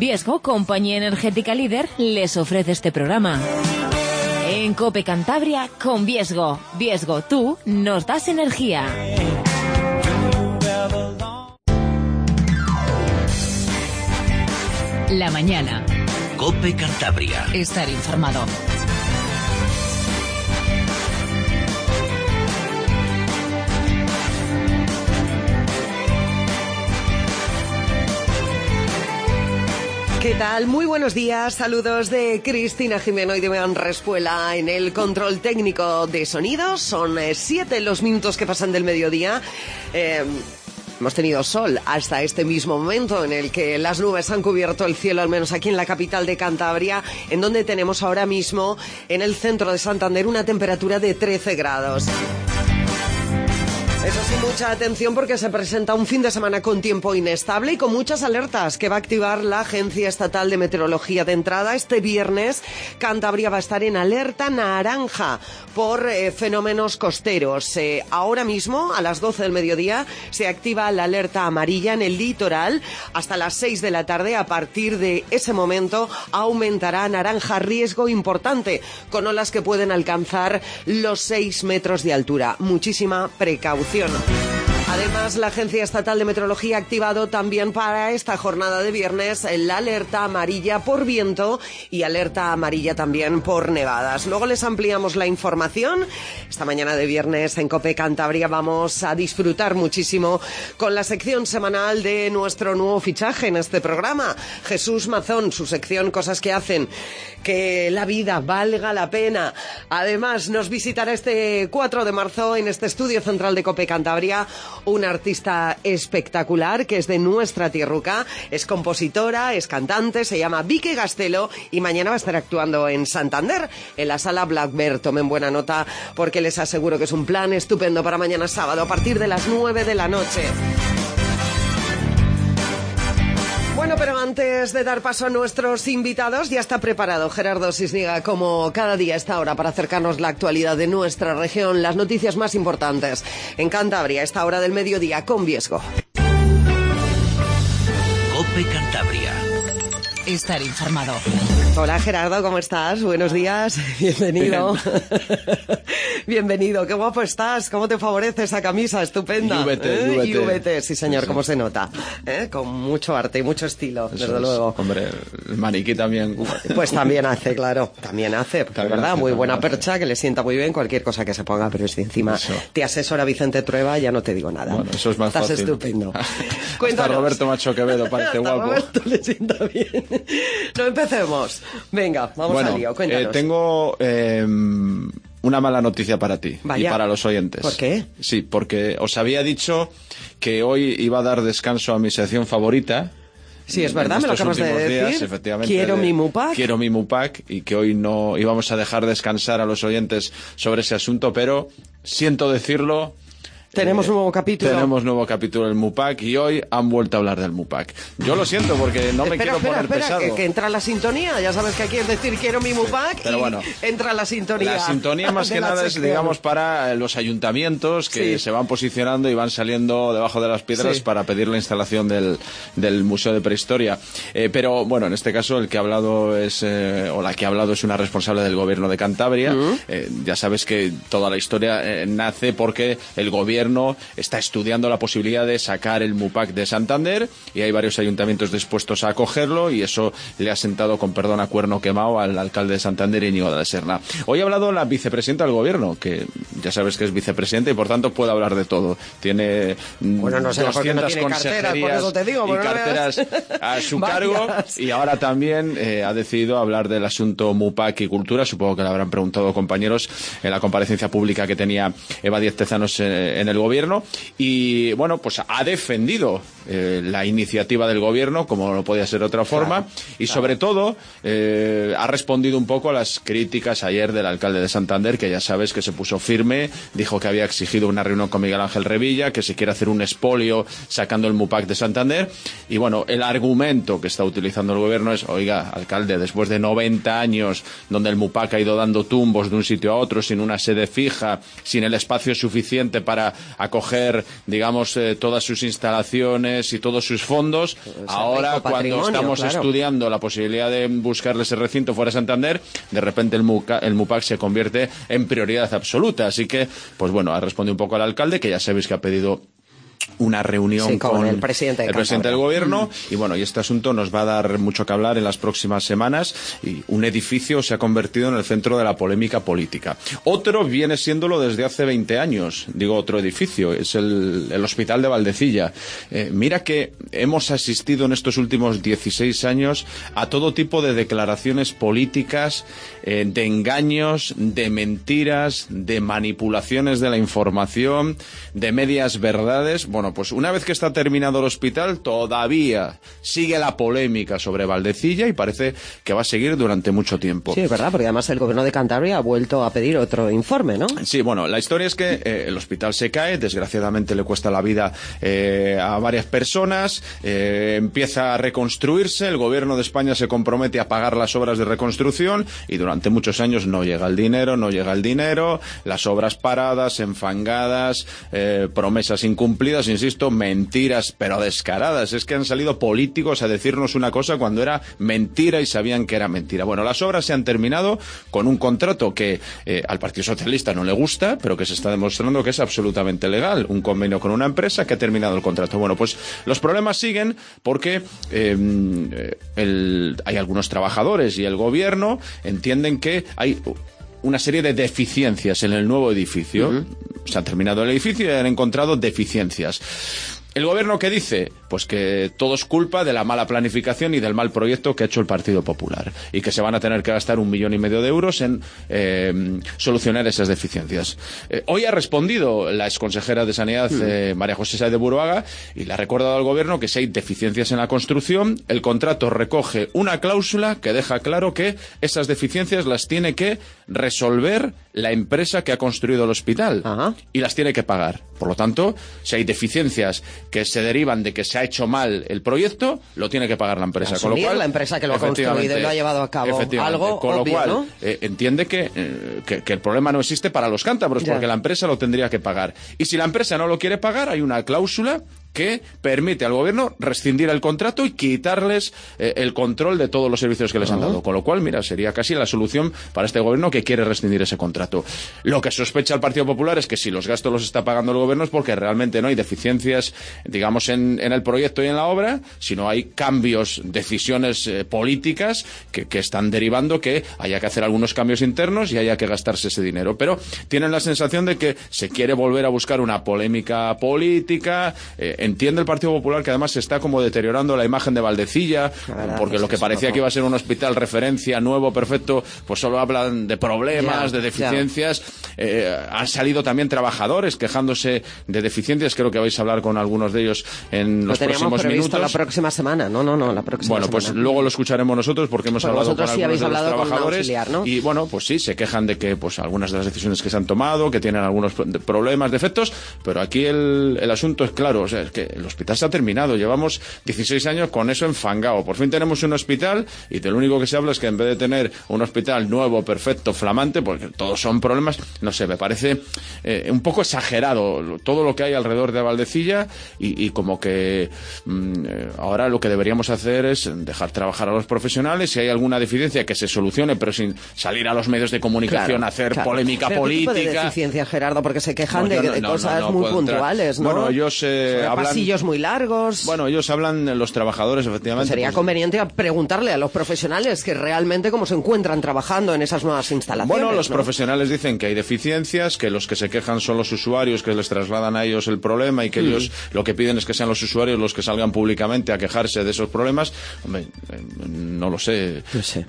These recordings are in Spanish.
Viesgo, compañía energética líder, les ofrece este programa. En COPE Cantabria, con Viesgo. Viesgo, tú nos das energía. La mañana. COPE Cantabria. Estar informado. ¿Qué tal? Muy buenos días, saludos de Cristina Jimeno y de Mean Respuela en el control técnico de sonidos. Son 7 los minutos que pasan del mediodía. Hemos tenido sol hasta este mismo momento en el que las nubes han cubierto el cielo, al menos aquí en la capital de Cantabria, en donde tenemos ahora mismo en el centro de Santander una temperatura de 13 grados. Eso sí, mucha atención porque se presenta un fin de semana con tiempo inestable y con muchas alertas que va a activar la Agencia Estatal de Meteorología. De entrada, este viernes, Cantabria va a estar en alerta naranja por fenómenos costeros. Ahora mismo, a las 12 del mediodía, se activa la alerta amarilla en el litoral. Hasta las 6 de la tarde, a partir de ese momento, aumentará a naranja, riesgo importante, con olas que pueden alcanzar los 6 metros de altura. Muchísima precaución. Además, la Agencia Estatal de Meteorología ha activado también para esta jornada de viernes la alerta amarilla por viento y alerta amarilla también por nevadas. Luego les ampliamos la información. Esta mañana de viernes en COPE Cantabria vamos a disfrutar muchísimo con la sección semanal de nuestro nuevo fichaje en este programa, Jesús Mazón, su sección Cosas que hacen que la vida valga la pena. Además, nos visitará este 4 de marzo en este estudio central de COPE Cantabria una artista espectacular que es de nuestra tierruca, es compositora, es cantante, se llama Vicky Gastelo y mañana va a estar actuando en Santander, en la Sala Blackbird. Tomen buena nota porque les aseguro que es un plan estupendo para mañana sábado a partir de las 9 de la noche. Bueno, pero antes de dar paso a nuestros invitados, ya está preparado Gerardo Sisniga, como cada día a esta hora, para acercarnos la actualidad de nuestra región, las noticias más importantes en Cantabria, a esta hora del mediodía, con Viesgo. COPE Cantabria. Estar informado. Hola Gerardo, ¿cómo estás? Buenos días, bienvenido. Bienvenido, qué guapo estás, cómo te favorece esa camisa estupenda. VT, sí señor, cómo se nota. Con mucho arte y mucho estilo, eso desde luego. Hombre, el maniquí también. Pues también hace, claro, también hace, ¿verdad? Muy buena percha, que le sienta muy bien cualquier cosa que se ponga, pero si encima eso te asesora Vicente Trueba, ya no te digo nada. Bueno, eso es más estás fácil. Estás estupendo. Hasta Roberto Macho Quevedo parece guapo. Roberto le sienta bien. No empecemos. Venga, vamos al lío, cuéntanos. Tengo una mala noticia para ti. Vaya. Y para los oyentes. ¿Por qué? Sí, porque os había dicho que hoy iba a dar descanso a mi sección favorita. Sí, es verdad, me lo acabas de decir. Días, efectivamente, Quiero mi Mupac. Quiero mi Mupac, y que hoy no íbamos a dejar descansar a los oyentes sobre ese asunto, pero siento decirlo. Tenemos nuevo capítulo. Tenemos nuevo capítulo del Mupac y hoy han vuelto a hablar del Mupac. Yo lo siento porque no me quiero poner pesado. Que entra la sintonía. Ya sabes que aquí es decir quiero mi Mupac, pero bueno, entra la sintonía. La sintonía más que nada es, digamos, para los ayuntamientos que se van posicionando y van saliendo debajo de las piedras para pedir la instalación del Museo de Prehistoria. Pero bueno, en este caso el que ha hablado es, o la que ha hablado es una responsable del gobierno de Cantabria. Ya sabes que toda la historia nace porque el gobierno está estudiando la posibilidad de sacar el Mupac de Santander y hay varios ayuntamientos dispuestos a acogerlo y eso le ha sentado, con perdón, a cuerno quemado al alcalde de Santander, Íñigo de la Serna. Hoy ha hablado la vicepresidenta del gobierno, que ya sabes que es vicepresidenta y por tanto puede hablar de todo. Tiene 200 consejerías y carteras a su cargo y ahora también ha decidido hablar del asunto Mupac y cultura. Supongo que le habrán preguntado compañeros en la comparecencia pública que tenía Eva Díez Tezanos en el gobierno y bueno, pues ha defendido la iniciativa del gobierno como no podía ser de otra forma y sobre todo ha respondido un poco a las críticas ayer del alcalde de Santander, que ya sabes que se puso firme, dijo que había exigido una reunión con Miguel Ángel Revilla, que se quiere hacer un expolio sacando el Mupac de Santander y bueno, el argumento que está utilizando el gobierno es, oiga, alcalde, después de 90 años donde el Mupac ha ido dando tumbos de un sitio a otro sin una sede fija, sin el espacio suficiente para acoger, digamos, todas sus instalaciones, pensiones y todos sus fondos. Ahora, cuando estamos estudiando la posibilidad de buscarle ese recinto fuera de Santander, de repente el MUPAC se convierte en prioridad absoluta. Así que, pues bueno, ha respondido un poco al alcalde, que ya sabéis que ha pedido una reunión con el presidente del gobierno, y bueno, y este asunto nos va a dar mucho que hablar en las próximas semanas, y un edificio se ha convertido en el centro de la polémica política. Otro viene siéndolo desde hace 20 años, digo otro edificio, es el Hospital de Valdecilla. Mira que hemos asistido en estos últimos 16 años a todo tipo de declaraciones políticas, de engaños, de mentiras, de manipulaciones de la información, de medias verdades. Bueno, pues una vez que está terminado el hospital, todavía sigue la polémica sobre Valdecilla y parece que va a seguir durante mucho tiempo. Sí, es verdad, porque además el gobierno de Cantabria ha vuelto a pedir otro informe, ¿no? Sí, bueno, la historia es que el hospital se cae, desgraciadamente le cuesta la vida a varias personas, empieza a reconstruirse, el gobierno de España se compromete a pagar las obras de reconstrucción y durante muchos años no llega el dinero, las obras paradas, enfangadas, promesas incumplidas, insisto, mentiras, pero descaradas. Es que han salido políticos a decirnos una cosa cuando era mentira y sabían que era mentira. Bueno, las obras se han terminado con un contrato que al Partido Socialista no le gusta, pero que se está demostrando que es absolutamente legal. Un convenio con una empresa que ha terminado el contrato. Bueno, pues los problemas siguen porque hay algunos trabajadores y el gobierno entienden que hay una serie de deficiencias en el nuevo edificio. Se ha terminado el edificio y han encontrado deficiencias. ¿El gobierno qué dice? Pues que todo es culpa de la mala planificación y del mal proyecto que ha hecho el Partido Popular y que se van a tener que gastar 1,5 millones de euros en solucionar esas deficiencias. Hoy ha respondido la exconsejera de Sanidad, María José Sáez de Buruaga, y le ha recordado al gobierno que si hay deficiencias en la construcción, el contrato recoge una cláusula que deja claro que esas deficiencias las tiene que resolver la empresa que ha construido el hospital. Y las tiene que pagar. Por lo tanto, si hay deficiencias que se derivan de que se ha hecho mal el proyecto, lo tiene que pagar la empresa. Con lo cual, la empresa que lo ha construido y lo ha llevado a cabo. Algo con lo obvio, cual, ¿no? entiende que el problema no existe para los cántabros, porque la empresa lo tendría que pagar. Y si la empresa no lo quiere pagar, hay una cláusula que permite al gobierno rescindir el contrato y quitarles el control de todos los servicios que les han dado. Con lo cual, mira, sería casi la solución para este gobierno que quiere rescindir ese contrato. Lo que sospecha el Partido Popular es que si los gastos los está pagando el gobierno es porque realmente no hay deficiencias, digamos, en el proyecto y en la obra, sino hay cambios, decisiones políticas que están derivando que haya que hacer algunos cambios internos y haya que gastarse ese dinero. Pero tienen la sensación de que se quiere volver a buscar una polémica política. Entiende el Partido Popular que además se está como deteriorando la imagen de Valdecilla, porque lo que parecía que iba a ser un hospital referencia, nuevo, perfecto, pues solo hablan de problemas, de deficiencias. Han salido también trabajadores quejándose de deficiencias. Creo que vais a hablar con algunos de ellos en los próximos minutos. La próxima semana. No, la próxima semana. Bueno, pues luego lo escucharemos nosotros porque hemos hablado con algunos de los trabajadores. Auxiliar, ¿no? Y bueno, pues sí, se quejan de que pues algunas de las decisiones que se han tomado, que tienen algunos problemas, defectos, pero aquí el asunto es claro. O sea, es que el hospital se ha terminado, llevamos 16 años con eso enfangado. Por fin tenemos un hospital y de lo único que se habla es que en vez de tener un hospital nuevo, perfecto, flamante, porque todos son problemas, no sé, me parece un poco exagerado todo lo que hay alrededor de Valdecilla y como que ahora lo que deberíamos hacer es dejar trabajar a los profesionales. Si hay alguna deficiencia que se solucione, pero sin salir a los medios de comunicación a hacer polémica política. ¿Qué tipo de deficiencia, Gerardo? Porque se quejan de cosas muy puntuales, ¿no? Bueno, ellos hablan... pasillos muy largos. Bueno, ellos hablan, los trabajadores, efectivamente. Pues sería conveniente preguntarle a los profesionales que realmente cómo se encuentran trabajando en esas nuevas instalaciones. Bueno, los profesionales dicen que hay deficiencias, que los que se quejan son los usuarios, que les trasladan a ellos el problema y que ellos lo que piden es que sean los usuarios los que salgan públicamente a quejarse de esos problemas. Hombre, no lo sé. No sé.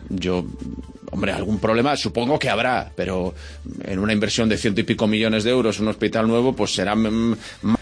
Hombre, algún problema supongo que habrá, pero en una inversión de 100 y pico millones de euros, un hospital nuevo, pues serán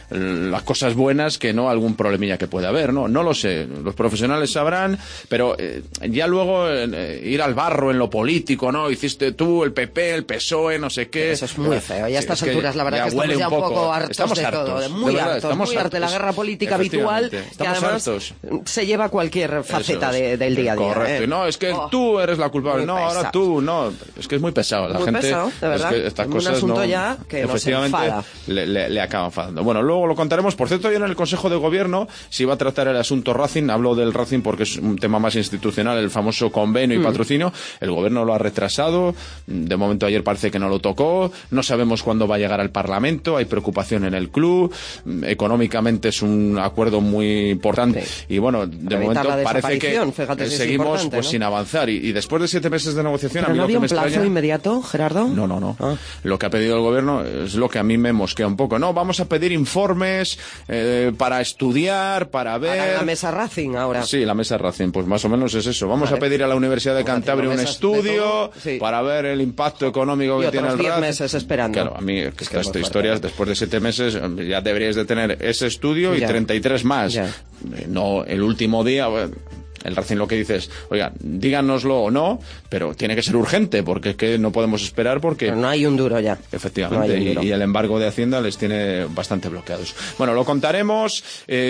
las cosas buenas que no algún problemilla que pueda haber, ¿no? No lo sé, los profesionales sabrán, pero ya luego ir al barro en lo político, ¿no? Hiciste tú, el PP, el PSOE, no sé qué. Eso es muy feo, ya a estas alturas la verdad que estamos ya un poco hartos de todo, muy hartos de la guerra política habitual, que además se lleva cualquier faceta del día a día. Correcto, no, es que tú eres la culpable, no, ahora tú, no, es que es muy pesado, la gente, pesado, de verdad. Es que estas cosas un asunto no, ya que efectivamente nos enfada. le acaba enfadando. Bueno, luego luego lo contaremos. Por cierto, hoy en el Consejo de Gobierno se iba a tratar el asunto Racing. Hablo del Racing porque es un tema más institucional, el famoso convenio y patrocinio. El Gobierno lo ha retrasado. De momento ayer parece que no lo tocó. No sabemos cuándo va a llegar al Parlamento. Hay preocupación en el club. Económicamente es un acuerdo muy importante. Sí. Y bueno, de momento parece que seguimos pues, ¿no? sin avanzar. Y después de 7 meses de negociación... ¿Pero no había un plazo inmediato, Gerardo? No. Lo que ha pedido el Gobierno es lo que a mí me mosquea un poco. No, vamos a pedir informes para estudiar, para ver... Para la mesa Racing ahora. Sí, la mesa Racing, pues más o menos es eso. Vamos a pedir a la Universidad de Cantabria un estudio para ver el impacto económico que tiene el Racing. 10 meses esperando. Claro, a mí estas historias, después de 7 meses, ya deberíais de tener ese estudio y 33 más. Ya. No, el último día... El Racing lo que dice es, oiga, díganoslo o no, pero tiene que ser urgente, porque es que no podemos esperar porque... Pero no hay un duro ya. Efectivamente, no y el embargo de Hacienda les tiene bastante bloqueados. Bueno, lo contaremos.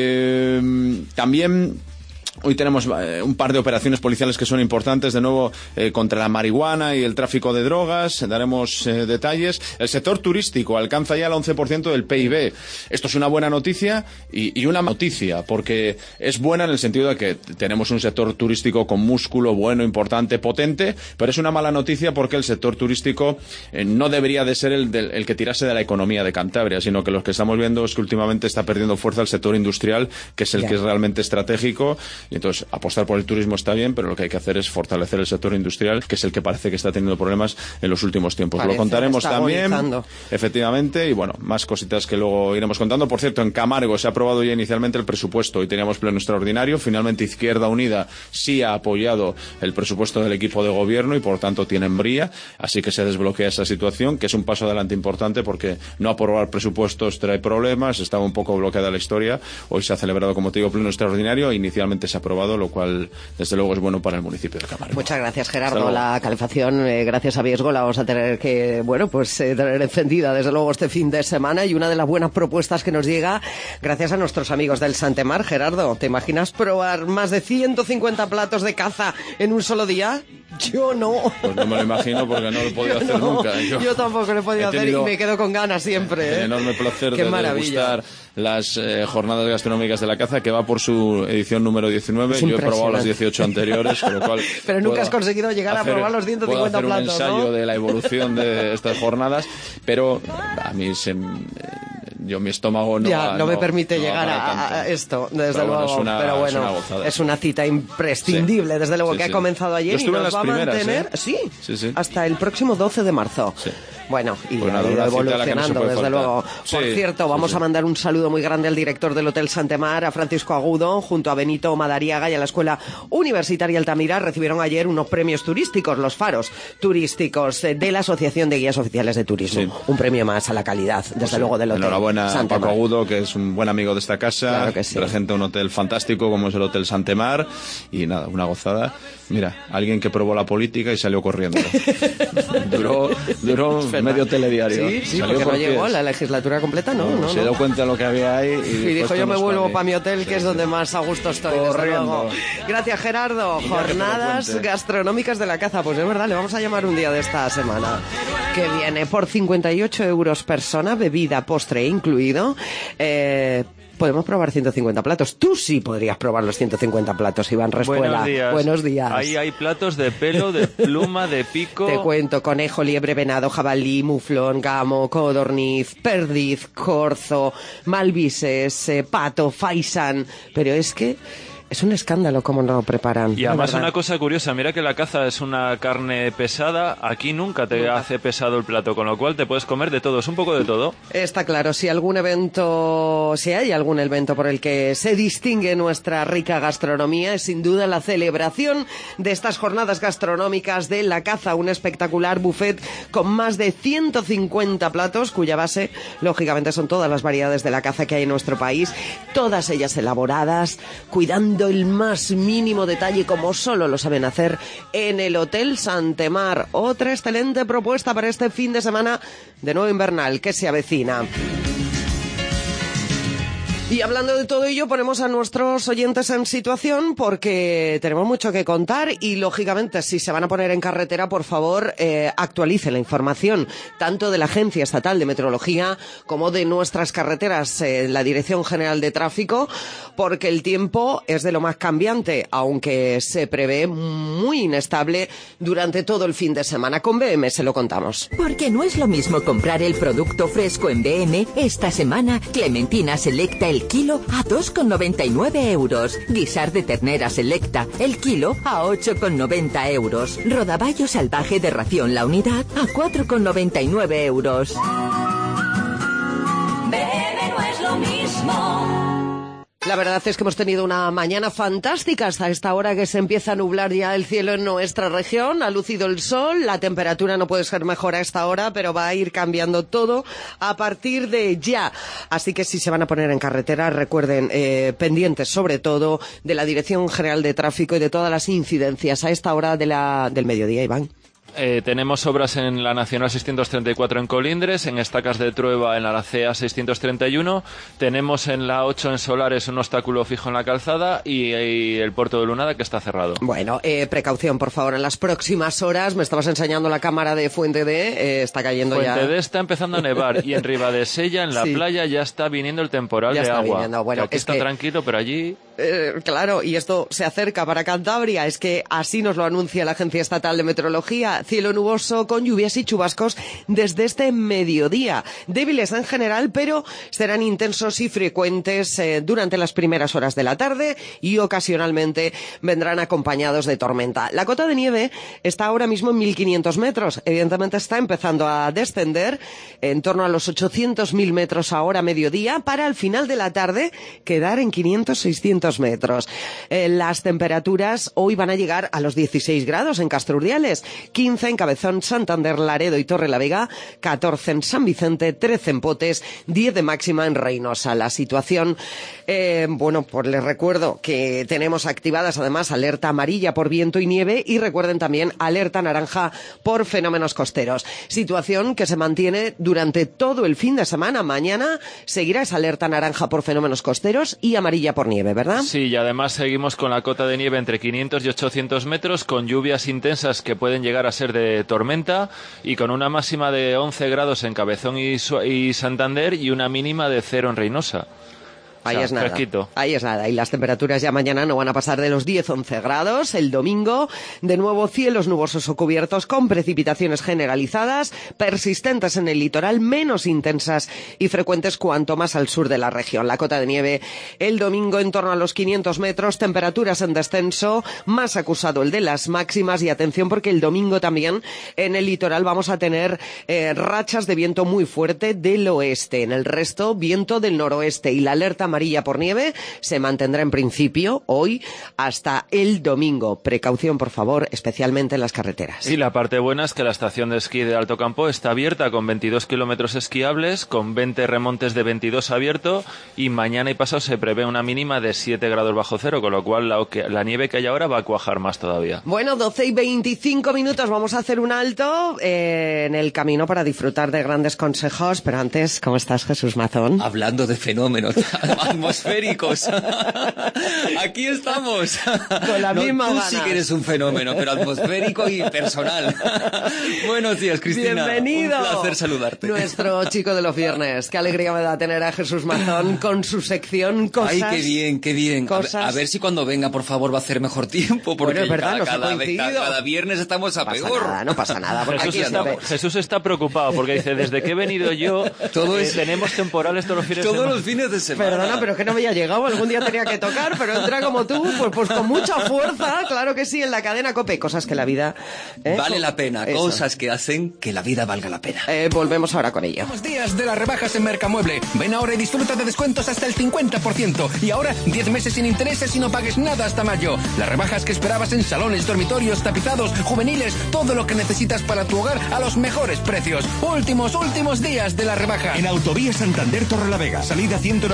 También... Hoy tenemos un par de operaciones policiales que son importantes, de nuevo contra la marihuana y el tráfico de drogas. Daremos detalles. El sector turístico alcanza ya el 11% del PIB. Esto es una buena noticia y una noticia, porque es buena en el sentido de que tenemos un sector turístico con músculo bueno, importante, potente, pero es una mala noticia porque el sector turístico no debería de ser el que tirase de la economía de Cantabria, sino que lo que estamos viendo es que últimamente está perdiendo fuerza el sector industrial, que es el que es realmente estratégico. Y entonces apostar por el turismo está bien, pero lo que hay que hacer es fortalecer el sector industrial, que es el que parece que está teniendo problemas en los últimos tiempos. Lo contaremos también, efectivamente, y bueno, más cositas que luego iremos contando. Por cierto, en Camargo se ha aprobado ya inicialmente el presupuesto. Hoy teníamos pleno extraordinario. Finalmente Izquierda Unida sí ha apoyado el presupuesto del equipo de gobierno y por tanto tienen bría, así que se desbloquea esa situación, que es un paso adelante importante porque no aprobar presupuestos trae problemas. Estaba un poco bloqueada la historia. Hoy se ha celebrado, como te digo, pleno extraordinario. Inicialmente se ha aprobado, lo cual desde luego es bueno para el municipio de Camargo. Muchas gracias, Gerardo. La calefacción, gracias a Viesgo, la vamos a tener que, tener encendida desde luego este fin de semana, y una de las buenas propuestas que nos llega gracias a nuestros amigos del Santemar. Gerardo, ¿te imaginas probar más de 150 platos de caza en un solo día? Yo no. Pues no me lo imagino porque no lo he podido hacer nunca. Yo tampoco lo he podido hacer y me quedo con ganas siempre. Enorme placer de degustar las jornadas gastronómicas de la caza, que va por su edición número 19. Yo he probado las 18 anteriores, con lo cual... Pero nunca has conseguido llegar a probar los 150 platos, un ensayo de la evolución de estas jornadas, pero a mí mi estómago no me permite llegar a esto, desde luego. Pero bueno, es una cita imprescindible, desde luego, que ha comenzado ayer y nos va a mantener hasta el próximo 12 de marzo. Sí. Bueno, y ha ido evolucionando, desde luego. Por cierto, vamos a mandar un saludo muy grande al director del Hotel Santemar, a Francisco Agudo, junto a Benito Madariaga y a la Escuela Universitaria Altamira. Recibieron ayer unos premios turísticos, los faros turísticos de la Asociación de Guías Oficiales de Turismo. Sí. Un premio más a la calidad, desde luego, del Hotel Enhorabuena Santemar. A Paco Agudo, que es un buen amigo de esta casa, claro que sí. Regenta un hotel fantástico como es el Hotel Santemar, y nada, una gozada. Mira, alguien que probó la política y salió corriendo. Duró medio telediario. Sí, porque no llegó a la legislatura completa, ¿no? Se dio cuenta de lo que había ahí y dijo, yo me vuelvo para mi hotel, que es donde más a gusto estoy. Corriendo. Gracias, Gerardo. Jornadas gastronómicas de la caza. Pues es verdad, le vamos a llamar un día de esta semana, que viene por 58 euros persona, bebida, postre incluido. Podemos probar 150 platos. Tú sí podrías probar los 150 platos, Iván Respuela. Buenos días. Ahí hay platos de pelo, de pluma, de pico. Te cuento: conejo, liebre, venado, jabalí, muflón, gamo, codorniz, perdiz, corzo, malvises, pato, faisán. Pero es que es un escándalo cómo no lo preparan. Y además una cosa curiosa, mira que la caza es una carne pesada, aquí nunca te hace pesado el plato, con lo cual te puedes comer de todo, es un poco de todo. Está claro, si hay algún evento por el que se distingue nuestra rica gastronomía, es sin duda la celebración de estas jornadas gastronómicas de la caza, un espectacular buffet con más de 150 platos, cuya base, lógicamente, son todas las variedades de la caza que hay en nuestro país, todas ellas elaboradas, cuidando el más mínimo detalle, como solo lo saben hacer en el Hotel Santemar. Otra excelente propuesta para este fin de semana de nuevo invernal que se avecina. Y hablando de todo ello, ponemos a nuestros oyentes en situación porque tenemos mucho que contar y, lógicamente, si se van a poner en carretera, por favor, actualicen la información, tanto de la Agencia Estatal de Meteorología como de nuestras carreteras, la Dirección General de Tráfico, porque el tiempo es de lo más cambiante, aunque se prevé muy inestable durante todo el fin de semana. Con BM se lo contamos. Porque no es lo mismo comprar el producto fresco en BM. Esta semana, clementina selecta el kilo a 2,99 euros. Guisar de ternera selecta el kilo a 8,90 euros. Rodaballo salvaje de ración la unidad a 4,99 euros. BM no es lo mismo. La verdad es que hemos tenido una mañana fantástica hasta esta hora que se empieza a nublar ya el cielo en nuestra región. Ha lucido el sol, la temperatura no puede ser mejor a esta hora, pero va a ir cambiando todo a partir de ya. Así que si se van a poner en carretera, recuerden, pendientes sobre todo de la Dirección General de Tráfico y de todas las incidencias a esta hora del mediodía, Iván. Tenemos obras en la Nacional 634 en Colindres, en Estacas de Trueba en la CA 631, tenemos en la 8 en Solares un obstáculo fijo en la calzada y el puerto de Lunada que está cerrado. Bueno, precaución por favor en las próximas horas. Me estabas enseñando la cámara de Fuente D, está cayendo ya. Fuente D está empezando a nevar y en Ribadesella, en la playa, ya está viniendo el temporal ya de está agua. Viniendo. Bueno, aquí está tranquilo, pero allí... claro, y esto se acerca para Cantabria, es que así nos lo anuncia la Agencia Estatal de Meteorología. Cielo nuboso con lluvias y chubascos desde este mediodía. Débiles en general, pero serán intensos y frecuentes durante las primeras horas de la tarde y ocasionalmente vendrán acompañados de tormenta. La cota de nieve está ahora mismo en 1.500 metros. Evidentemente está empezando a descender en torno a los 800.000 metros ahora mediodía para al final de la tarde quedar en 500-600 metros. Las temperaturas hoy van a llegar a los 16 grados en Castro Urdiales, 15 en Cabezón, Santander, Laredo y Torrelavega, 14 en San Vicente, 13 en Potes, 10 de máxima en Reynosa. La situación, bueno, pues les recuerdo que tenemos activadas además alerta amarilla por viento y nieve y recuerden también alerta naranja por fenómenos costeros. Situación que se mantiene durante todo el fin de semana. Mañana seguirá esa alerta naranja por fenómenos costeros y amarilla por nieve, ¿verdad? Sí, y además seguimos con la cota de nieve entre 500 y 800 metros, con lluvias intensas que pueden llegar a ser de tormenta y con una máxima de 11 grados en Cabezón y Santander y una mínima de 0 en Reynosa. Ahí es nada. Fresquito. Ahí es nada. Y las temperaturas ya mañana no van a pasar de los 10-11 grados. El domingo, de nuevo, cielos nubosos o cubiertos con precipitaciones generalizadas, persistentes en el litoral, menos intensas y frecuentes cuanto más al sur de la región. La cota de nieve el domingo en torno a los 500 metros, temperaturas en descenso, más acusado el de las máximas. Y atención porque el domingo también en el litoral vamos a tener rachas de viento muy fuerte del oeste. En el resto, viento del noroeste y la alerta amarilla por nieve se mantendrá en principio hoy hasta el domingo. Precaución, por favor, especialmente en las carreteras. Y la parte buena es que la estación de esquí de Alto Campo está abierta con 22 kilómetros esquiables, con 20 remontes de 22 abierto y mañana y pasado se prevé una mínima de 7 grados bajo cero, con lo cual la nieve que hay ahora va a cuajar más todavía. Bueno, 12:25 minutos, vamos a hacer un alto en el camino para disfrutar de grandes consejos, pero antes, ¿cómo estás, Jesús Mazón? Hablando de fenómenos atmosféricos. Aquí estamos. Con la misma tú ganas. sí que eres un fenómeno, pero atmosférico y personal. Buenos días, Cristina. Bienvenido. Un placer saludarte. Nuestro chico de los viernes. Qué alegría me da tener a Jesús Mazón con su sección Cosas. Ay, qué bien, qué bien. Cosas. A ver si cuando venga, por favor, va a hacer mejor tiempo, porque bueno, es verdad, cada viernes estamos a peor. No pasa nada. Jesús está preocupado porque dice, desde que he venido yo, tenemos temporales todos los fines de semana. Todos los fines de semana. Perdona, pero es que no me había llegado. Algún día tenía que tocar, pero entra como tú, pues con mucha fuerza, claro que sí, en la cadena COPE. Cosas que la vida... vale la pena, eso. cosas que hacen que la vida valga la pena. Volvemos ahora con ello. Buenos días de las rebajas en Mercamueble. Ven ahora y disfruta de descuentos hasta el 50%. Y ahora 10 meses sin intereses y no pagues nada hasta mayo. Las rebajas que esperabas en salones, dormitorios, tapizados, juveniles, todo lo que necesitas para tu hogar a los mejores precios. Últimos días de la rebaja. En Autovía Santander Torrelavega, salida 197.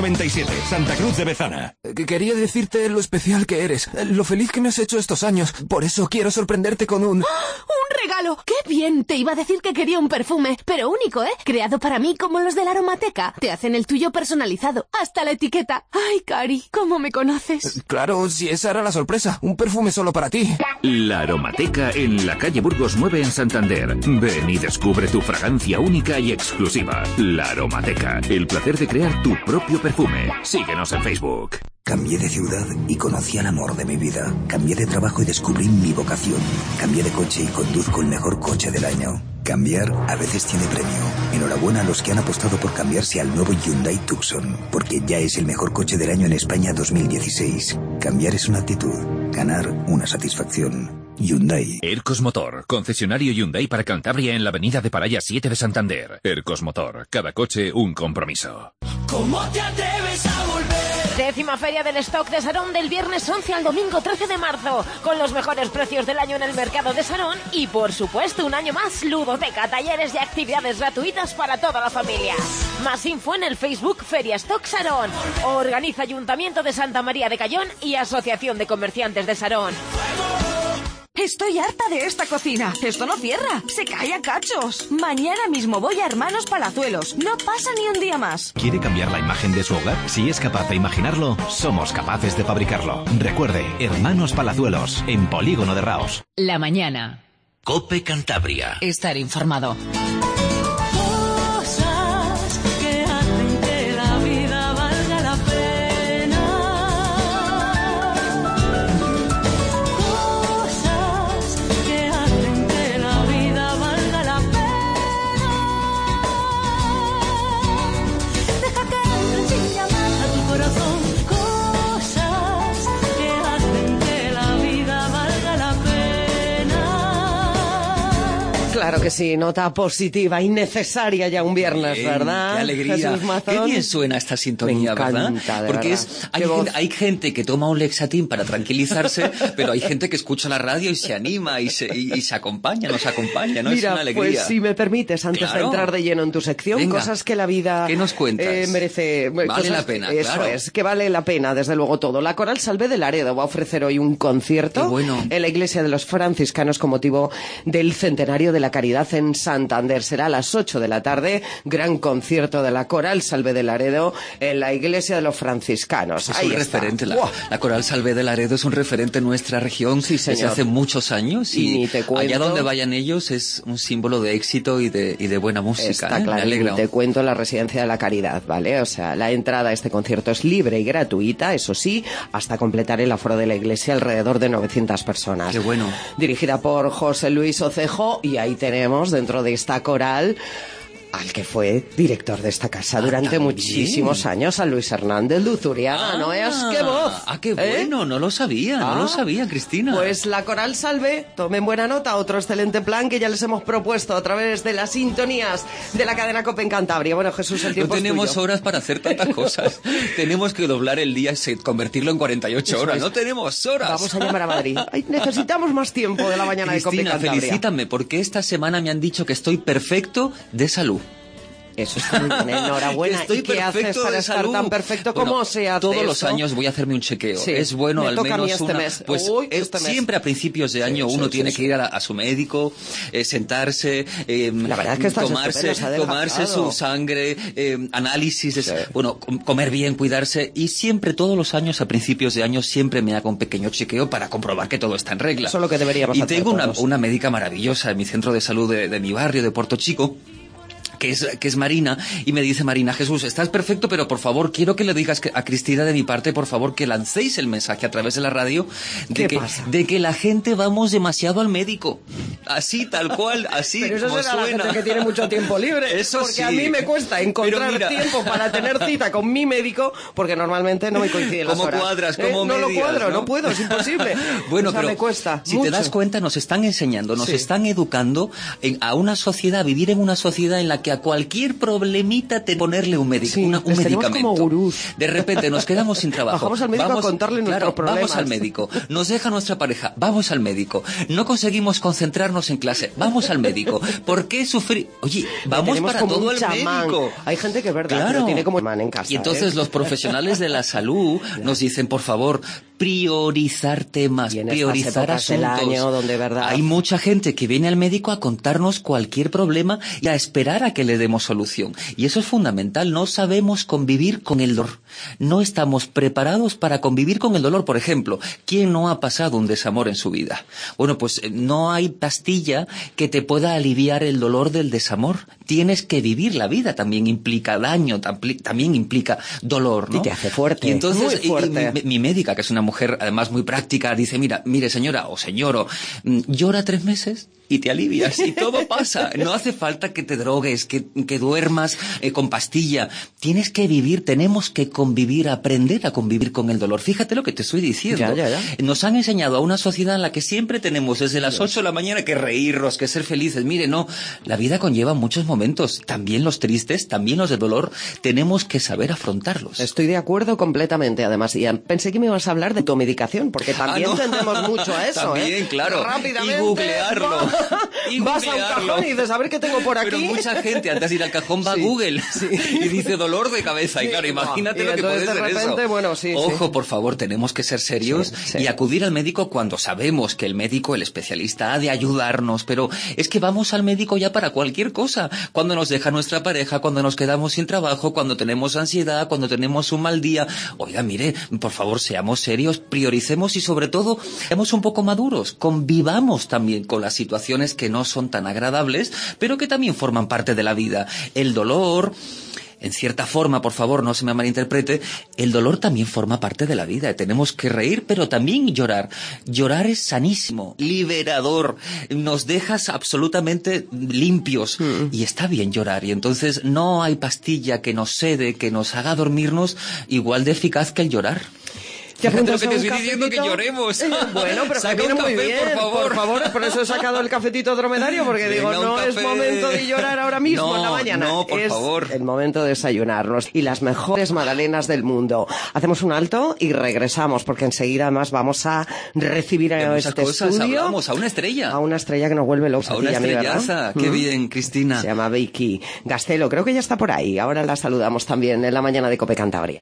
7, Santa Cruz de Bezana. Quería decirte lo especial que eres, lo feliz que me has hecho estos años. Por eso quiero sorprenderte con un... ¡Un regalo! ¡Qué bien! Te iba a decir que quería un perfume, pero único, ¿eh? Creado para mí como los de la Aromateca. Te hacen el tuyo personalizado, hasta la etiqueta. ¡Ay, Cari! ¿Cómo me conoces? Claro, si esa era la sorpresa. Un perfume solo para ti. La Aromateca en la calle Burgos 9 en Santander. Ven y descubre tu fragancia única y exclusiva. La Aromateca. El placer de crear tu propio perfume. Síguenos en Facebook. Cambié de ciudad y conocí al amor de mi vida. Cambié de trabajo y descubrí mi vocación. Cambié de coche y conduzco el mejor coche del año. Cambiar a veces tiene premio. Enhorabuena a los que han apostado por cambiarse al nuevo Hyundai Tucson, porque ya es el mejor coche del año en España 2016. Cambiar es una actitud, ganar una satisfacción. Hyundai. Ercos Motor, concesionario Hyundai para Cantabria en la avenida de Paraya 7 de Santander. Ercos Motor, cada coche un compromiso. ¿Cómo te atreves a volver? 10ª Feria del Stock de Sarón del viernes 11 al domingo 13 de marzo, con los mejores precios del año en el mercado de Sarón y, por supuesto, un año más, ludoteca, talleres y actividades gratuitas para toda la familia. Más info en el Facebook Feria Stock Sarón. Organiza Ayuntamiento de Santa María de Cayón y Asociación de Comerciantes de Sarón. Estoy harta de esta cocina. Esto no cierra. Se cae a cachos. Mañana mismo voy a Hermanos Palazuelos. No pasa ni un día más. ¿Quiere cambiar la imagen de su hogar? Si es capaz de imaginarlo, somos capaces de fabricarlo. Recuerde, Hermanos Palazuelos, en Polígono de Raos. La mañana. COPE Cantabria. Estar informado. Cosas que hacen que la vida valga la pena. Cosas que hacen que la vida valga la pena. Deja que entren sin llamar a tu corazón. Cosas que hacen que la vida valga la pena. Claro que sí, nota positiva y necesaria ya un viernes, Bien, ¿verdad? Qué alegría. Jesús Mazón. Qué bien suena esta sintonía, Me encanta, ¿verdad? de Porque verdad. hay gente que toma un Lexatin para tranquilizarse, pero hay gente que escucha la radio y se anima y se acompaña, nos acompaña, ¿no? Mira, es una alegría. pues si me permites, antes Claro. de entrar de lleno en tu sección, Venga. cosas que la vida ¿Qué nos cuentas? merece. Vale la pena, Eso claro. es, que vale la pena, desde luego todo. La Coral Salvé de Laredo va a ofrecer hoy un concierto Qué bueno. en la iglesia de los franciscanos con motivo del centenario de la Caridad en Santander. Será a las 8 de la tarde, gran concierto de la Coral Salvé de Laredo en la iglesia de los franciscanos. Es Ahí un está. referente, ¡Buah! la Coral Salvé de Laredo es un referente en nuestra región desde señor. hace muchos años Y y ni te cuento. allá donde vayan ellos es un símbolo de éxito y de buena música. Está Me claro, y alegra. te cuento la Residencia de la Caridad, ¿vale? O sea, la entrada a este concierto es libre y gratuita, eso sí, hasta completar el aforo de la iglesia, alrededor de 900 personas. Qué bueno. Dirigida por José Luis Ocejo, y ahí tenemos, dentro de esta coral, al que fue director de esta casa durante también. muchísimos años, a Luis Hernández Luzuriaga. ¿No es? ¡Qué voz! Qué bueno, no lo sabía, Cristina. Pues la Coral Salve, tomen buena nota, otro excelente plan que ya les hemos propuesto a través de las sintonías de la cadena COPE en Cantabria. Bueno, Jesús, el No tiempo es tenemos tuyo. horas para hacer tantas cosas. Tenemos que doblar el día y convertirlo en 48 horas. No tenemos horas. Vamos a llamar a Madrid. Ay, necesitamos más tiempo de la mañana de COPE en Cristina, Cantabria. felicítame, porque esta semana me han dicho que estoy perfecto de salud. Eso está muy bien, enhorabuena. Estoy ¿Y qué haces perfecto para de estar salud? tan perfecto? Bueno, ¿Cómo se hace todos eso? los años voy a hacerme un chequeo. Sí, Es bueno me al toca a mí menos este una... mes. Pues Uy, este mes. siempre a principios de año uno tiene que ir a su médico, sentarse, La verdad es que estás tomarse estupendo, se ha adelgazado. su sangre, análisis, bueno, comer bien, cuidarse, y siempre, todos los años, a principios de año, siempre me hago un pequeño chequeo para comprobar que todo está en regla. Eso es lo que deberíamos y hacer tengo todos. una médica maravillosa en mi centro de salud de mi barrio, de Puerto Chico, que es Marina, y me dice: Marina, Jesús, estás perfecto, pero por favor, quiero que le digas a Cristina de mi parte, por favor, que lancéis el mensaje a través de la radio de que la gente vamos demasiado al médico. Así, tal cual, así Pero eso como será la suena. gente que tiene mucho tiempo libre. Eso porque sí. a mí me cuesta encontrar Pero mira. tiempo para tener cita con mi médico, porque normalmente no me coinciden las ¿Cómo horas. cuadras? ¿Cómo no lo medias, cuadro, no? no puedo, es imposible. Bueno, O sea, pero me cuesta si mucho. te das cuenta, nos están enseñando, nos Sí. están educando a una sociedad, a vivir en una sociedad en la que a cualquier problemita te ponerle un médico, Sí, un les tenemos medicamento. como gurús. De repente nos quedamos sin trabajo. Bajamos al médico a contarle nuestros problemas. Vamos al médico. Nos deja nuestra pareja. Vamos al médico. No conseguimos concentrarnos enseñarnos en clase, vamos al médico. ¿Por qué sufrir? Oye, vamos para todo el médico. Hay gente que es verdad, claro, pero tiene como man en casa. Y entonces los profesionales de la salud nos dicen, por favor, priorizar temas, priorizar asuntos. Del año donde, verdad, hay mucha gente que viene al médico a contarnos cualquier problema y a esperar a que le demos solución. Y eso es fundamental. No sabemos convivir con el dolor. No estamos preparados para convivir con el dolor. Por ejemplo, ¿quién no ha pasado un desamor en su vida? Bueno, pues no hay pastilla que te pueda aliviar el dolor del desamor. Tienes que vivir la vida. También implica daño, también implica dolor, ¿no? Y te hace fuerte. Y entonces, muy fuerte. mi médica, que es una mujer además muy práctica, dice, mire señora o señor, llora 3 meses y te alivias y todo pasa. No hace falta que te drogues, que duermas con pastilla. Tienes que vivir, tenemos que convivir, aprender a convivir con el dolor. Fíjate lo que te estoy diciendo. Ya. Nos han enseñado a una sociedad en la que siempre tenemos desde las 8 de la mañana que reírnos, que ser felices. Mire, no, la vida conlleva muchos momentos, también los tristes, también los de dolor. Tenemos que saber afrontarlos. Estoy de acuerdo completamente, además. Y pensé que me ibas a hablar de automedicación, porque también tendemos mucho a eso, también, claro. Rápidamente. Y googlearlo. Vas a un cajón y dices, a ver qué tengo por aquí. Pero mucha gente antes de ir al cajón va a Google y dice dolor de cabeza. Y claro, imagínate lo que puede ser eso. Bueno, Ojo, por favor, tenemos que ser serios y acudir al médico cuando sabemos que el médico, el especialista, ha de ayudarnos. Pero es que vamos al médico ya para cualquier cosa. Cuando nos deja nuestra pareja, cuando nos quedamos sin trabajo, cuando tenemos ansiedad, cuando tenemos un mal día. Oiga, mire, por favor, seamos serios, prioricemos y sobre todo, seamos un poco maduros. Convivamos también con las situaciones que no son tan agradables, pero que también forman parte de la vida. El dolor, en cierta forma, por favor, no se me malinterprete, el dolor también forma parte de la vida. Tenemos que reír, pero también llorar. Llorar es sanísimo, liberador, nos dejas absolutamente limpios. Y está bien llorar. Y entonces no hay pastilla que nos sede, que nos haga dormirnos igual de eficaz que el llorar. Fíjate lo que te estoy diciendo, que lloremos. Bueno, pero saca viene un muy café, bien, por favor. por eso he sacado el cafetito dromedario, porque Venga, digo, no es momento de llorar ahora mismo en la mañana. No, por favor. Es el momento de desayunarnos y las mejores magdalenas del mundo. Hacemos un alto y regresamos, porque enseguida además vamos a recibir a este estudio. Hablamos a una estrella. A una estrella que nos vuelve locos. A una estrellaza. Qué bien, Cristina. Se llama Vicky Gastelo, creo que ya está por ahí. Ahora la saludamos también en la mañana de COPE Cantabria.